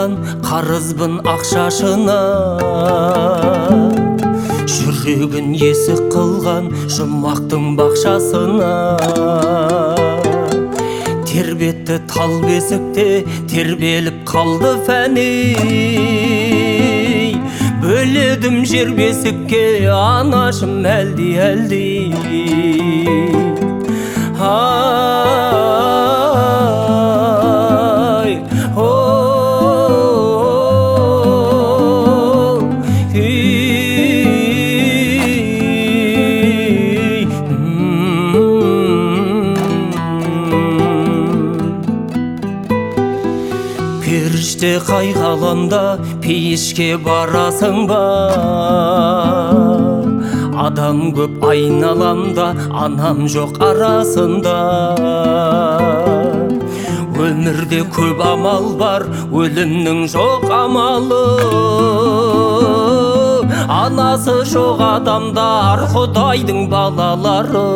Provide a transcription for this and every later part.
қылған қарызбын ақшашына, жүрегін есік қылған жұмақтың бақшасына. Тербетті тал бесікте тербеліп қалды фәни, бөледім жер бесікке анашым әлди. Періште қайғаланда пейішке барасың ба? Адам көп айналамда, анам жоқ арасында. Өмірде көп амал бар, өлімнің жоқ амалы. Анасы жоқ адамдар, Құдайдың балалары.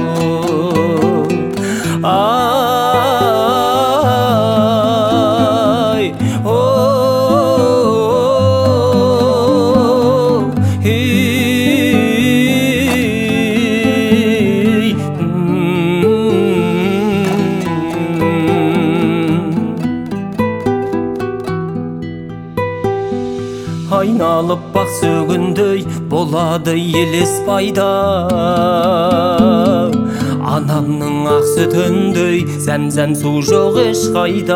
Айналып бақ сөгіндей болады елес пайда, анамның ақ сүтіндей зәм-зәм су жоқ ешқайда.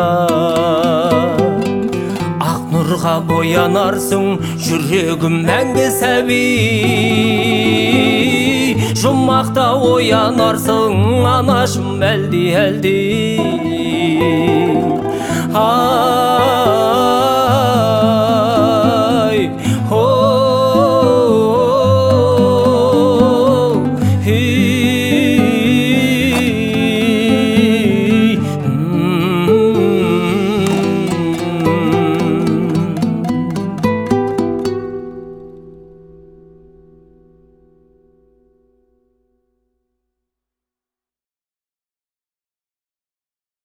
Ақ нұрға боянарсың, жүрегім мәңгі сәби, жұмақта оянарсың, анашым әлди.